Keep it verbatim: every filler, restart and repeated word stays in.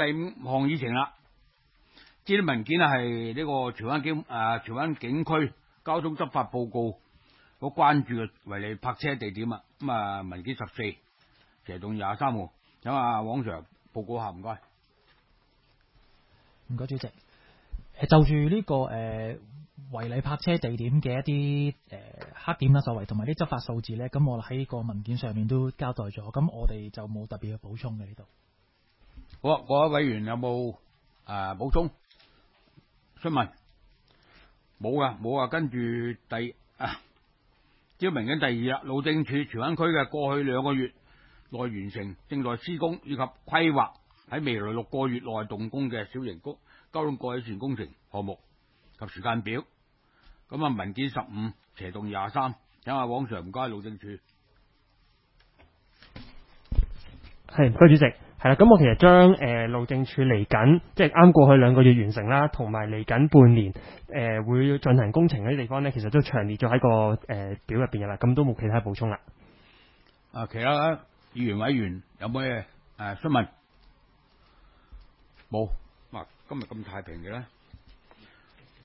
第五項議程啦。呢啲文件係呢個荃灣警誒荃灣警區交通執法報告所關注嘅違例泊車地點啊。咁啊文件十四，斜棟廿三號，咁啊黃 Sir報告下，唔該。 唔該，主席。誒就住呢、這個誒、呃、違例泊車地點嘅一啲誒、呃、黑點啦、受圍同埋啲執法數字咧，咁我喺個文件上面都交代咗，咁我哋就冇特別嘅補充嘅呢度。 好啊，各位委員有冇誒補充？詢問冇噶，冇啊。跟住第啊，招明緊第二啦。路政署荃灣區嘅過去兩個月內完成正在施工以及規劃喺未來六個月內動工嘅小型公交通改善工程項目及時間表。咁啊，文件十五，斜棟廿三，請阿黃 Sir唔該，路政署。 係，唔該主席。係啦，咁我其實將誒、呃、路政署嚟緊，即係啱過去兩個月完成啦，同埋嚟緊半年誒、呃、會進行工程嗰啲地方咧，其實都詳列咗喺個誒、呃、表入邊嘅啦，咁都冇其他補充啦。 啊，其他議員委員有冇嘢誒詢問？冇，嗱、啊，今日咁太平嘅咧。